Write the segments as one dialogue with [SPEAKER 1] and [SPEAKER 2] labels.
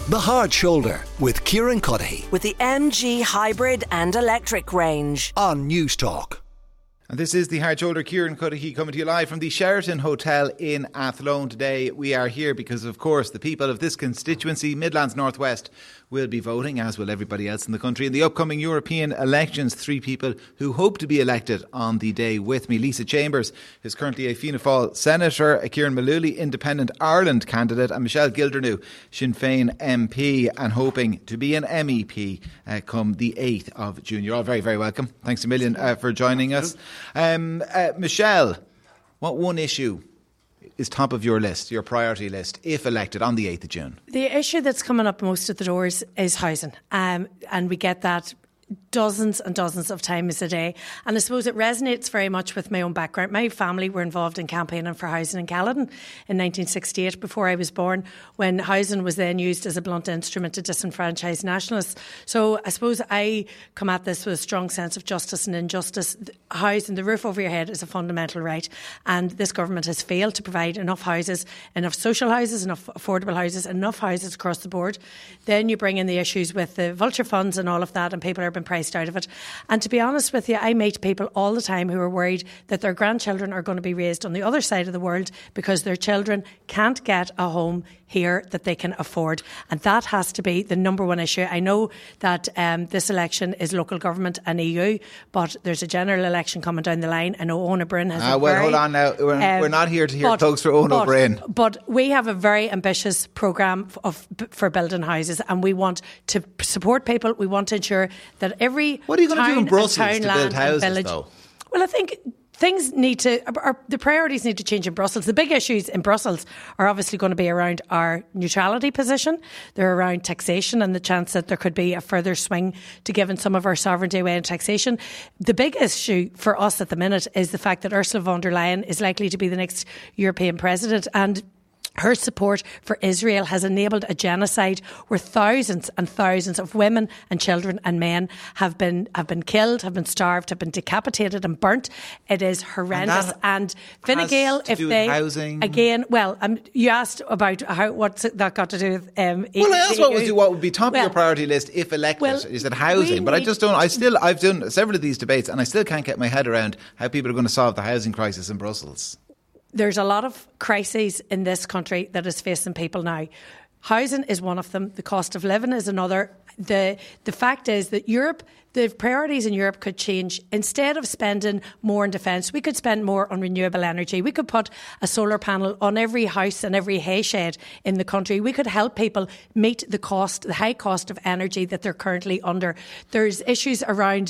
[SPEAKER 1] The Hard Shoulder with Kieran Cuddihy
[SPEAKER 2] with the MG hybrid and electric range
[SPEAKER 1] on News Talk.
[SPEAKER 3] And this is the Hard Shoulder. Kieran Cuddihy coming to you live from the Sheraton Hotel in Athlone today. We are here because, of course, the people of this constituency, Midlands North West, will be voting, as will everybody else in the country, in the upcoming European elections. Three people who hope to be elected on the day with me. Lisa Chambers is currently a Fianna Fáil Senator, Kieran Mullooly, Independent Ireland candidate, and Michelle Gildernew, Sinn Féin MP, and hoping to be an MEP come the 8th of June. You're all very, very welcome. Thanks a million for joining us. Michelle, what one issue is top of your list, your priority list, if elected on the 8th of June?
[SPEAKER 4] The issue that's coming up most at the doors is housing. And we get that dozens and dozens of times a day. And I suppose it resonates very much with my own background. My family were involved in campaigning for housing in Caledon in 1968, before I was born, when housing was then used as a blunt instrument to disenfranchise nationalists. So I suppose I come at this with a strong sense of justice and injustice. Housing, the roof over your head, is a fundamental right. And this government has failed to provide enough houses, enough social houses, enough affordable houses, enough houses across the board. Then you bring in the issues with the vulture funds and all of that, and people are being priced out of it. And to be honest with you, I meet people all the time who are worried that their grandchildren are going to be raised on the other side of the world because their children can't get a home here that they can afford. And that has to be the number one issue. I know that this election is local government and EU, but there's a general election coming down the line. I know Eoin Ó Broin has
[SPEAKER 3] hold on now. We're not here to hear plugs for Eoin Ó Broin.
[SPEAKER 4] But we have a very ambitious programme for building houses, and we want to support people. We want to ensure that every
[SPEAKER 3] What are you going to do in Brussels to build houses,
[SPEAKER 4] village,
[SPEAKER 3] though?
[SPEAKER 4] Well, I think the priorities need to change in Brussels. The big issues in Brussels are obviously going to be around our neutrality position. They're around taxation and the chance that there could be a further swing to giving some of our sovereignty away in taxation. The big issue for us at the minute is the fact that Ursula von der Leyen is likely to be the next European president, and her support for Israel has enabled a genocide where thousands and thousands of women and children and men have been killed, have been starved, have been decapitated and burnt. It is horrendous. And Fine Gael, if they
[SPEAKER 3] housing.
[SPEAKER 4] Again, well, you asked about what's that got to do with
[SPEAKER 3] well, I asked what would be top of your priority list if elected.
[SPEAKER 4] Well,
[SPEAKER 3] you said housing, but I just don't. I've done several of these debates, and I still can't get my head around how people are going to solve the housing crisis in Brussels.
[SPEAKER 4] There's a lot of crises in this country that is facing people now. Housing is one of them. The cost of living is another. The fact is that Europe, the priorities in Europe could change. Instead of spending more on defence, we could spend more on renewable energy. We could put a solar panel on every house and every hay shed in the country. We could help people meet the high cost of energy that they're currently under. There's issues around,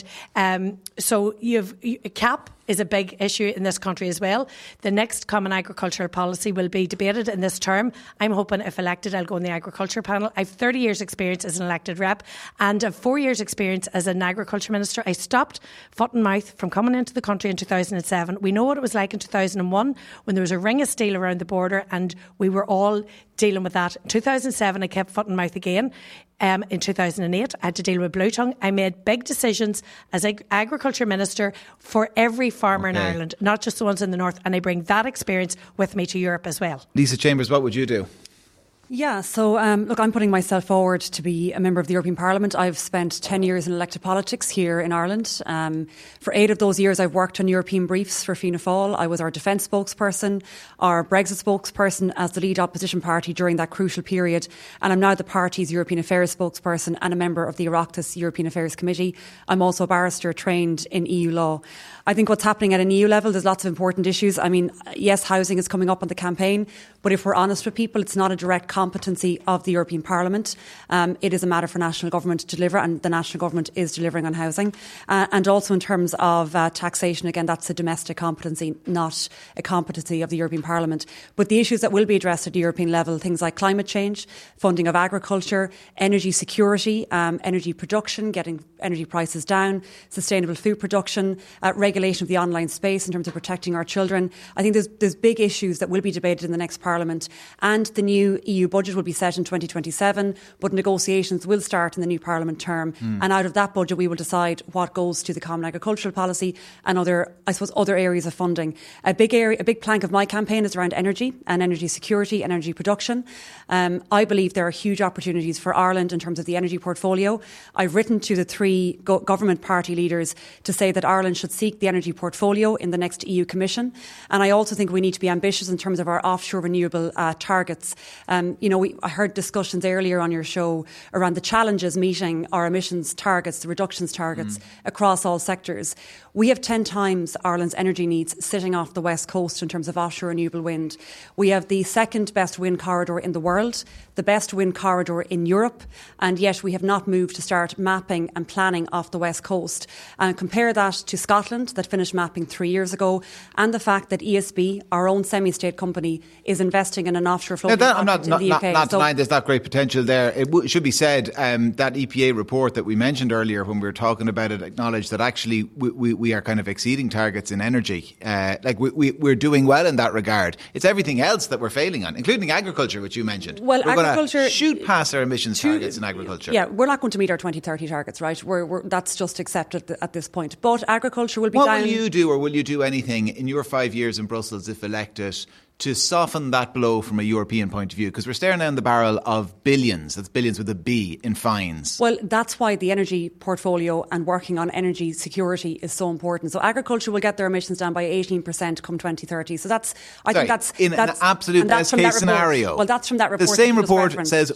[SPEAKER 4] so you've a CAP is a big issue in this country as well. The next Common Agricultural Policy will be debated in this term. I'm hoping if elected I'll go in the Agriculture panel. I've 30 years experience as an elected rep and I've 4 years experience as an Agriculture Minister. I stopped foot and mouth from coming into the country in 2007. We know what it was like in 2001 when there was a ring of steel around the border and we were all dealing with that. In 2007 I kept foot and mouth again. In 2008 I had to deal with blue tongue. I made big decisions as Agriculture Minister for every farmer in Ireland, not just the ones in the north, and I bring that experience with me to Europe as well.
[SPEAKER 3] Lisa Chambers, what would you do?
[SPEAKER 5] Yeah, so look, I'm putting myself forward to be a member of the European Parliament. I've spent 10 years in elected politics here in Ireland. For 8 of those years, I've worked on European briefs for Fianna Fáil. I was our defence spokesperson, our Brexit spokesperson as the lead opposition party during that crucial period. And I'm now the party's European Affairs spokesperson and a member of the Oireachtas European Affairs Committee. I'm also a barrister trained in EU law. I think what's happening at an EU level, there's lots of important issues. I mean, yes, housing is coming up on the campaign, but if we're honest with people, it's not a direct competency of the European Parliament. It is a matter for national government to deliver, and the national government is delivering on housing. And also in terms of taxation, again, that's a domestic competency, not a competency of the European Parliament. But the issues that will be addressed at the European level, things like climate change, funding of agriculture, energy security, energy production, getting energy prices down, sustainable food production, regulation of the online space in terms of protecting our children. I think there's big issues that will be debated in the next Parliament, and the new EU new budget will be set in 2027, but negotiations will start in the new Parliament term. And out of that budget, we will decide what goes to the Common Agricultural Policy and other areas of funding. A big plank of my campaign is around energy and energy security and energy production. I believe there are huge opportunities for Ireland in terms of the energy portfolio. I've written to the three government party leaders to say that Ireland should seek the energy portfolio in the next EU Commission. And I also think we need to be ambitious in terms of our offshore renewable targets. I heard discussions earlier on your show around the challenges meeting our emissions targets, the reductions targets across all sectors. We have 10 times Ireland's energy needs sitting off the west coast in terms of offshore renewable wind. We have the second best wind corridor in the world, the best wind corridor in Europe, and yet we have not moved to start mapping and planning off the west coast. And compare that to Scotland, that finished mapping 3 years ago, and the fact that ESB, our own semi-state company, is investing in an offshore floating project in the UK.
[SPEAKER 3] Not denying there's that great potential there. It should be said that EPA report that we mentioned earlier when we were talking about it acknowledged that actually we are kind of exceeding targets in energy. We're doing well in that regard. It's everything else that we're failing on, including agriculture, which you mentioned.
[SPEAKER 5] Well,
[SPEAKER 3] we're
[SPEAKER 5] agriculture
[SPEAKER 3] going to shoot past our emissions targets in agriculture.
[SPEAKER 5] Yeah, we're not going to meet our 2030 targets, right? That's just accepted at this point. But agriculture will be
[SPEAKER 3] What
[SPEAKER 5] down.
[SPEAKER 3] will you do, or will you do anything in your 5 years in Brussels if elected to soften that blow from a European point of view? Because we're staring down the barrel of billions, that's billions with a B, in fines.
[SPEAKER 5] Well, that's why the energy portfolio and working on energy security is so important. So agriculture will get their emissions down by 18% come 2030. So I think that's
[SPEAKER 3] in an absolute best case scenario.
[SPEAKER 5] Well, that's from that report.
[SPEAKER 3] The same report says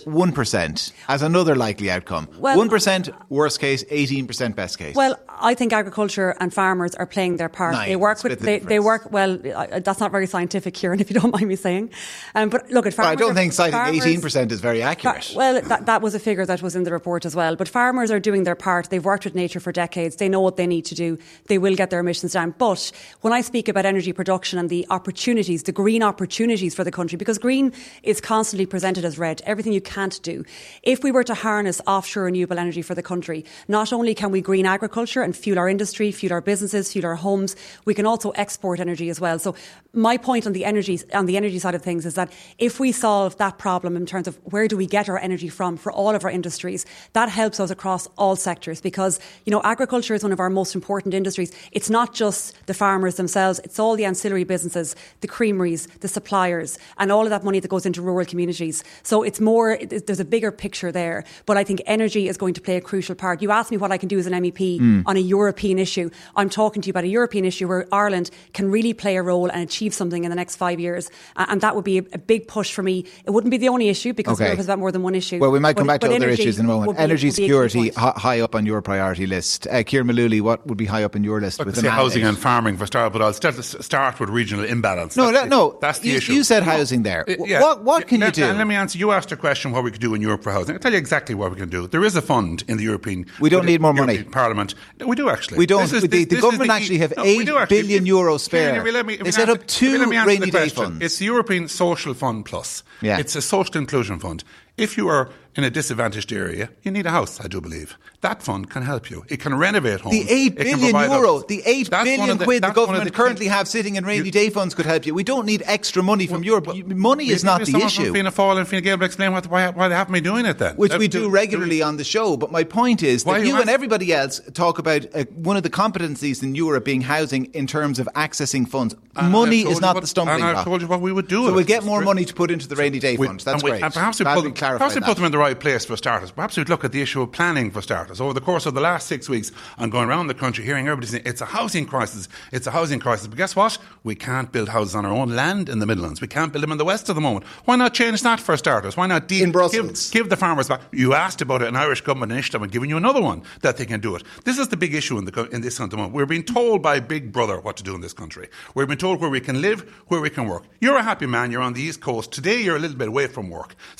[SPEAKER 3] 1% as another likely outcome. 1% worst case, 18% best case.
[SPEAKER 5] Well, I think agriculture and farmers are playing their part. They work well. That's not very scientific, Kieran, if you don't mind me saying. But look, at farmers,
[SPEAKER 3] I don't think citing 18% is very accurate.
[SPEAKER 5] Well, that was a figure that was in the report as well. But farmers are doing their part. They've worked with nature for decades. They know what they need to do. They will get their emissions down. But when I speak about energy production and the opportunities, the green opportunities for the country, because green is constantly presented as red, everything you can't do. If we were to harness offshore renewable energy for the country, not only can we green agriculture and fuel our industry, fuel our businesses, fuel our homes, we can also export energy as well. So my point on the energy side of things is that if we solve that problem in terms of where do we get our energy from for all of our industries, that helps us across all sectors, because, agriculture is one of our most important industries. It's not just the farmers themselves, it's all the ancillary businesses, the creameries, the suppliers, and all of that money that goes into rural communities. So there's a bigger picture there. But I think energy is going to play a crucial part. You asked me what I can do as an MEP on a European issue. I'm talking to you about a European issue where Ireland can really play a role and achieve something in the next 5 years. And that would be a big push for me. It wouldn't be the only issue, because Europe has about more than one issue.
[SPEAKER 3] Well, we might come back to other issues in a moment. Energy security, high up on your priority list. Kieran Mullooly, what would be high up on your list?
[SPEAKER 6] With housing and farming for start, but I'll start with regional imbalance.
[SPEAKER 3] No,
[SPEAKER 6] that's the issue.
[SPEAKER 3] You said housing there. What can you do?
[SPEAKER 6] Let me answer. You asked a question what we could do in Europe for housing. I'll tell you exactly what we can do. There is a fund in the European.
[SPEAKER 3] We don't need more money.
[SPEAKER 6] Parliament. We do actually.
[SPEAKER 3] We don't. The government actually have €8 billion spare. They set up 2 rainy day funds.
[SPEAKER 6] It's the European Social Fund Plus.
[SPEAKER 3] Yeah.
[SPEAKER 6] It's a social inclusion fund. If you are in a disadvantaged area, you need a house, I do believe. That fund can help you. It can renovate homes.
[SPEAKER 3] The €8 billion, the €8 billion quid the government currently have sitting in rainy day funds could help you. We don't need extra money from Europe. Money is not the issue.
[SPEAKER 6] From Fianna Fáil and Fine Gael will explain why they haven't been doing it then.
[SPEAKER 3] Which we do regularly on the show. But my point is that you and everybody else talk about one of the competencies in Europe being housing in terms of accessing funds. Money is not the stumbling block.
[SPEAKER 6] And I've told you what we would do.
[SPEAKER 3] So we'll get more money to put into the rainy day fund. That's great.
[SPEAKER 6] And perhaps we put them in the right place for starters. Perhaps we'd look at the issue of planning for starters. Over the course of the last 6 weeks, I'm going around the country hearing everybody saying it's a housing crisis. It's a housing crisis. But guess what? We can't build houses on our own land in the Midlands. We can't build them in the West at the moment. Why not change that for starters? Why not
[SPEAKER 3] in Brussels?
[SPEAKER 6] Give the farmers back? You asked about it, an Irish government initiative. I'm giving you another one that they can do it. This is the big issue in this at the moment. We're being told by Big Brother what to do in this country. We're being told where we can live, where we can work. You're a happy man. You're on the East Coast. Today you're a little bit away from work. It's going to take you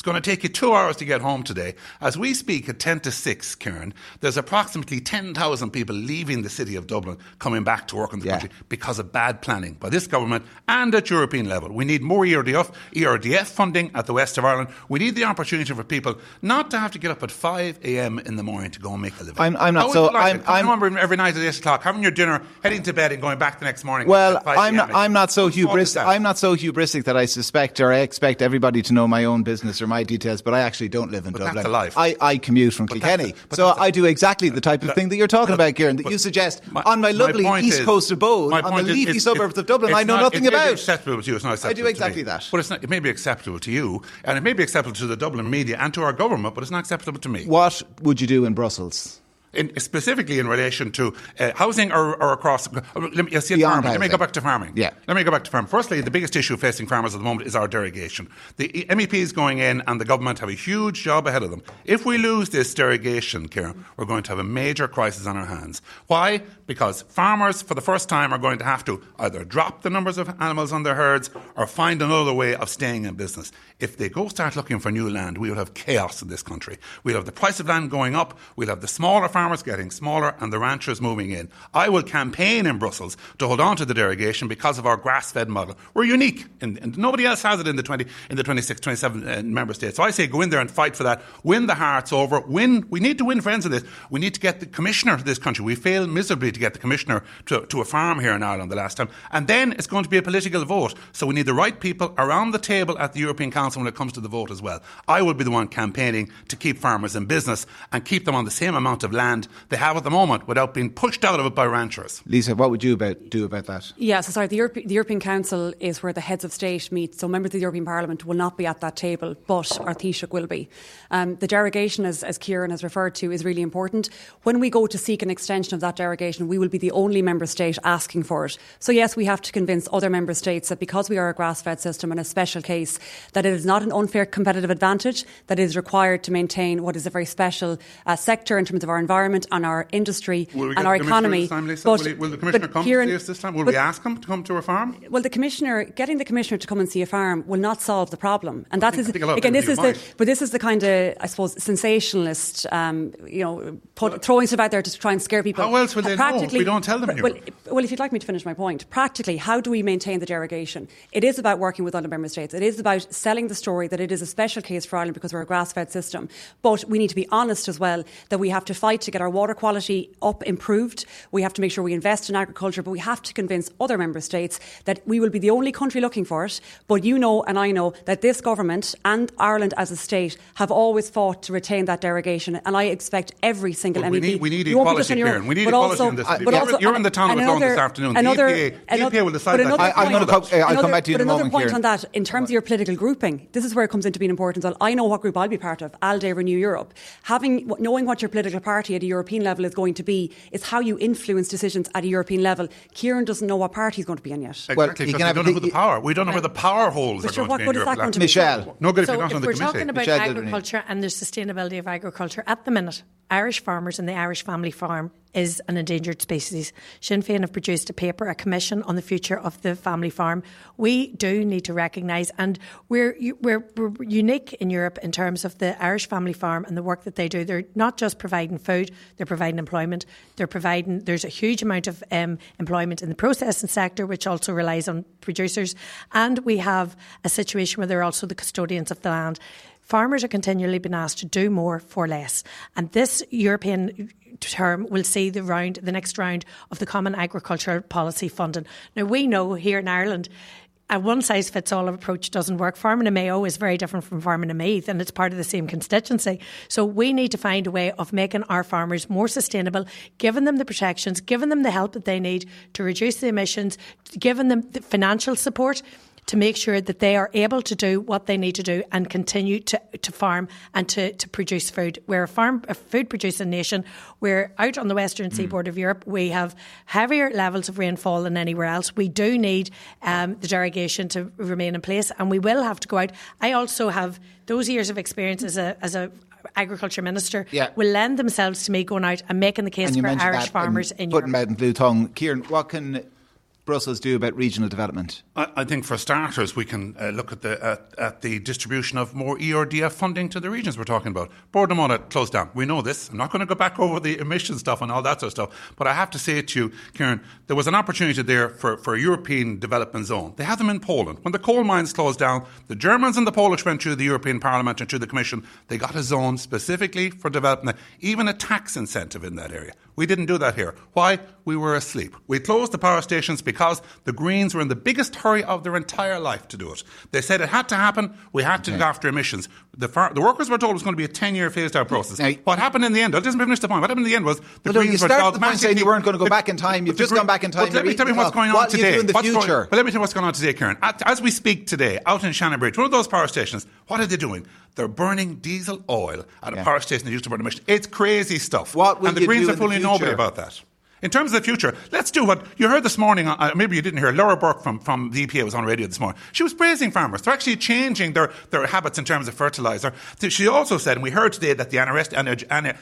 [SPEAKER 6] 2 hours to get home today. As we speak at 10 to 6, Kieran, there's approximately 10,000 people leaving the city of Dublin coming back to work in the country because of bad planning by this government and at European level. We need more ERDF funding at the west of Ireland. We need the opportunity for people not to have to get up at 5 a.m. in the morning to go and make a living.
[SPEAKER 3] I'm not so...
[SPEAKER 6] I remember every night at 8 o'clock having your dinner, heading to bed and going back the next morning.
[SPEAKER 3] Well, I'm not so hubristic that I suspect or I expect everybody to know my own business or my details, but I actually don't live in Dublin.
[SPEAKER 6] That's a life.
[SPEAKER 3] I commute from Kilkenny. So I do exactly the type of thing that you're talking about, Kieran, that you suggest on my lovely east coast abode, on the leafy suburbs of Dublin, I know nothing about.
[SPEAKER 6] It's acceptable to you. It's not acceptable
[SPEAKER 3] I do exactly
[SPEAKER 6] to me.
[SPEAKER 3] that.
[SPEAKER 6] But it's not, it may be acceptable to you, and it may be acceptable to the Dublin media and to our government, but it's not acceptable to me.
[SPEAKER 3] What would you do in Brussels?
[SPEAKER 6] Specifically in relation to housing or across... Let me go back to farming.
[SPEAKER 3] Yeah.
[SPEAKER 6] Let me go back to farming. Firstly, the biggest issue facing farmers at the moment is our derogation. The MEPs going in and the government have a huge job ahead of them. If we lose this derogation, Kieran, we're going to have a major crisis on our hands. Why? Because farmers, for the first time, are going to have to either drop the numbers of animals on their herds or find another way of staying in business. If they go start looking for new land, we will have chaos in this country. We'll have the price of land going up, we'll have the smaller farmers getting smaller and the ranchers moving in. I will campaign in Brussels to hold on to the derogation because of our grass-fed model. We're unique, and nobody else has it in the 26, 27 member states. So I say go in there and fight for that. Win the hearts over. We need to win friends of this. We need to get the commissioner to this country. We failed miserably to get the commissioner to a farm here in Ireland the last time. And then it's going to be a political vote. So we need the right people around the table at the European Council when it comes to the vote as well. I will be the one campaigning to keep farmers in business and keep them on the same amount of land they have at the moment without being pushed out of it by ranchers.
[SPEAKER 3] Lisa, what would you do about that?
[SPEAKER 5] Yeah, so sorry, the European Council is where the heads of state meet, so members of the European Parliament will not be at that table, but our Taoiseach will be. The derogation, as Kieran has referred to, is really important. When we go to seek an extension of that derogation, we will be the only member state asking for it. So yes, we have to convince other member states that because we are a grass-fed system and a special case, that it is not an unfair competitive advantage that is required to maintain what is a very special sector in terms of our environment and our industry and our economy.
[SPEAKER 6] Will the Commissioner come to see us this time? Will we ask him to come to a farm?
[SPEAKER 5] Well, getting the Commissioner to come and see a farm will not solve the problem. And this is the kind of, I suppose, sensationalist, throwing stuff out there to try and scare people.
[SPEAKER 6] How else will they know if we don't tell them here?
[SPEAKER 5] Well, if you'd like me to finish my point, practically, how do we maintain the derogation? It is about working with other member states. It is about selling the story that it is a special case for Ireland because we're a grass-fed system. But we need to be honest as well that we have to fight to get our water quality up, improved. We have to make sure we invest in agriculture, but we have to convince other member states that we will be the only country looking for it. But you know and I know that this government and Ireland as a state have always fought to retain that derogation, and I expect every single MEP...
[SPEAKER 6] We need equality, Kieran. We need equality in this city. You're in the town of Athlone this afternoon. The EPA will decide that.
[SPEAKER 3] I'll come back to you in a moment,
[SPEAKER 5] But another point on that, in terms of your political grouping, this is where it comes into being important. I know what group I'll be part of, ALDE Renew Europe. Knowing what your political party at a European level is going to be is how you influence decisions at a European level. Kieran doesn't know what party he's going to be in yet.
[SPEAKER 6] Exactly, because we don't know who the power. We don't know where the power holes are going to be in Europe.
[SPEAKER 3] Michelle.
[SPEAKER 6] No good if
[SPEAKER 4] so
[SPEAKER 6] you're not on the committee.
[SPEAKER 4] If we're talking about agriculture and the sustainability of agriculture, at the minute, Irish farmers and the Irish family farm is an endangered species. Sinn Féin have produced a paper, a commission on the future of the family farm. We do need to recognise, and we're unique in Europe in terms of the Irish family farm and the work that they do. They're not just providing food, they're providing employment. There's a huge amount of employment in the processing sector, which also relies on producers. And we have a situation where they're also the custodians of the land. Farmers are continually being asked to do more for less. And this European term will see the next round of the Common Agricultural Policy funding. Now, we know here in Ireland, a one-size-fits-all approach doesn't work. Farming in Mayo is very different from farming in Meath, and it's part of the same constituency. So we need to find a way of making our farmers more sustainable, giving them the protections, giving them the help that they need to reduce the emissions, giving them the financial support to make sure that they are able to do what they need to do and continue to farm and to produce food. We're a food-producing nation. We're out on the western seaboard of Europe. We have heavier levels of rainfall than anywhere else. We do need the derogation to remain in place, and we will have to go out. I also have those years of experience as a agriculture minister will lend themselves to me going out and making the case for Irish farmers in Europe.
[SPEAKER 3] Putting out in blue tongue. Kieran, what can Brussels do about regional development?
[SPEAKER 6] I think for starters we can look at the distribution of more ERDF funding to the regions we're talking about. Bordemona closed down. We know this. I'm not going to go back over the emission stuff and all that sort of stuff, but I have to say to you, Kieran, there was an opportunity there for a European development zone. They have them in Poland. When the coal mines closed down, the Germans and the Polish went through the European Parliament and through the Commission. They got a zone specifically for development, even a tax incentive in that area. We didn't do that here. Why? We were asleep. We closed the power stations because the Greens were in the biggest hurry of their entire life to do it. They said it had to happen. We had to look after emissions. The workers were told it was going to be a 10-year phased-out process. Now, what happened in the end? I didn't finish the point. What happened in the end was the Greens
[SPEAKER 3] you started the point saying you weren't going to go back in time. You've just gone back in time.
[SPEAKER 6] Let me tell you what's going on today.
[SPEAKER 3] What do you do in the future?
[SPEAKER 6] Let me tell you what's going on today, Kieran. As we speak today, out in Shannonbridge, one of those power stations, what are they doing? They're burning diesel oil at a power station they used to burn emissions. It's crazy stuff.
[SPEAKER 3] And
[SPEAKER 6] the Greens are fooling nobody about that. In terms of the future, let's do what you heard this morning. Maybe you didn't hear. Laura Burke from the EPA was on radio this morning. She was praising farmers. They're actually changing their habits in terms of fertiliser. She also said, and we heard today, that the anaerobic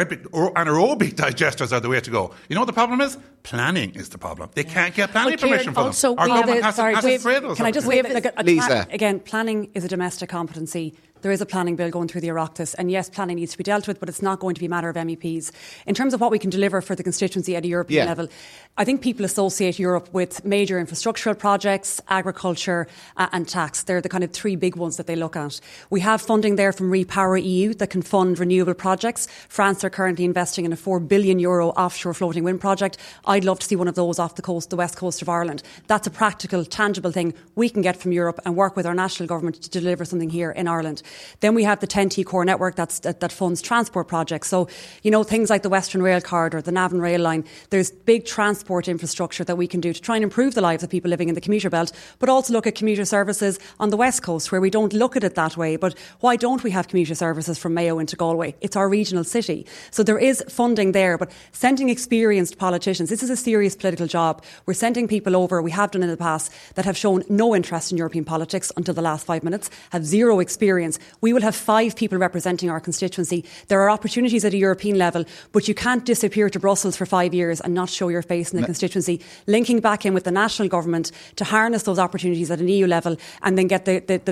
[SPEAKER 6] digesters are the way to go. You know what the problem is? Planning is the problem. They can't get planning permission for them. Our government has to afraid of
[SPEAKER 5] Can I just
[SPEAKER 6] say,
[SPEAKER 3] Lisa?
[SPEAKER 5] Again, planning is a domestic competency. There is a planning bill going through the Oireachtas, and yes, planning needs to be dealt with, but it's not going to be a matter of MEPs. In terms of what we can deliver for the constituency at a European level, I think people associate Europe with major infrastructural projects, agriculture and tax. They're the kind of three big ones that they look at. We have funding there from Repower EU that can fund renewable projects. France are currently investing in a €4 billion offshore floating wind project. I'd love to see one of those off the west coast of Ireland. That's a practical, tangible thing we can get from Europe and work with our national government to deliver something here in Ireland. Then we have the 10T core network that funds transport projects. So, things like the Western Rail Corridor, the Navan Rail Line, there's big transport infrastructure that we can do to try and improve the lives of people living in the commuter belt, but also look at commuter services on the west coast where we don't look at it that way. But why don't we have commuter services from Mayo into Galway? It's our regional city. So there is funding there, but sending experienced politicians, this is a serious political job. We're sending people over, we have done in the past, that have shown no interest in European politics until the last 5 minutes, have zero experience. We will have 5 people representing our constituency. There are opportunities at a European level, but you can't disappear to Brussels for 5 years and not show your face in the constituency. Linking back in with the national government to harness those opportunities at an EU level and then get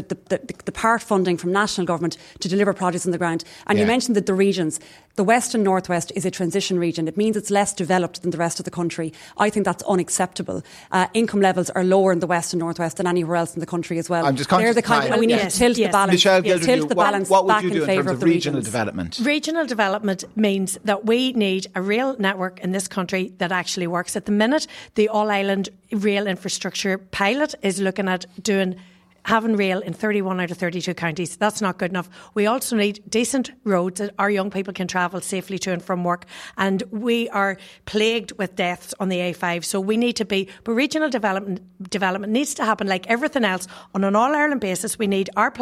[SPEAKER 5] the part funding from national government to deliver projects on the ground. And you mentioned that the regions, the West and Northwest is a transition region. It means it's less developed than the rest of the country. I think that's unacceptable. Income levels are lower in the West and Northwest than anywhere else in the country as well.
[SPEAKER 3] I'm just conscious of time.
[SPEAKER 5] And we need to tilt the balance.
[SPEAKER 3] Michelle Gildernew, what would
[SPEAKER 5] back
[SPEAKER 3] you do in terms of regional development?
[SPEAKER 4] Regional development means that we need a real network in this country that actually works. At the minute, the All-Ireland Rail Infrastructure Pilot is looking at having rail in 31 out of 32 counties. That's not good enough. We also need decent roads that our young people can travel safely to and from work. And we are plagued with deaths on the A5. So we need to but regional development needs to happen like everything else on an all-Ireland basis. We need our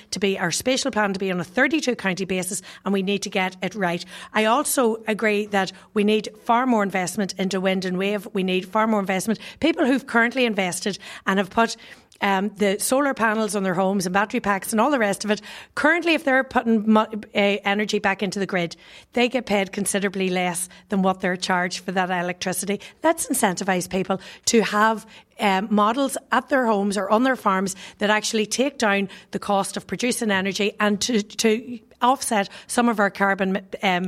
[SPEAKER 4] spatial plan to be on a 32 county basis, and we need to get it right. I also agree that we need far more investment into wind and wave. We need far more investment. People who've currently invested and have put the solar panels on their homes and battery packs and all the rest of it. Currently, if they're putting energy back into the grid, they get paid considerably less than what they're charged for that electricity. Let's incentivise people to have models at their homes or on their farms that actually take down the cost of producing energy and to offset some of our carbon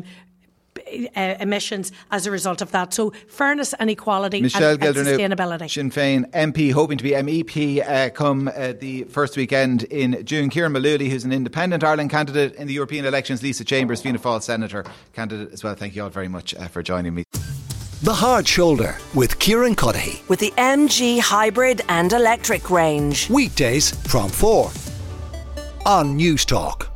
[SPEAKER 4] emissions as a result of that. So fairness and equality
[SPEAKER 3] Michelle
[SPEAKER 4] and sustainability.
[SPEAKER 3] Sinn Féin MP, hoping to be MEP come the first weekend in June. Kieran Mullooly, who's an independent Ireland candidate in the European elections. Lisa Chambers, Fianna Fáil Senator candidate as well. Thank you all very much for joining me.
[SPEAKER 1] The Hard Shoulder with Kieran Cuddihy.
[SPEAKER 2] With the MG hybrid and electric range.
[SPEAKER 1] Weekdays from 4 on News Talk.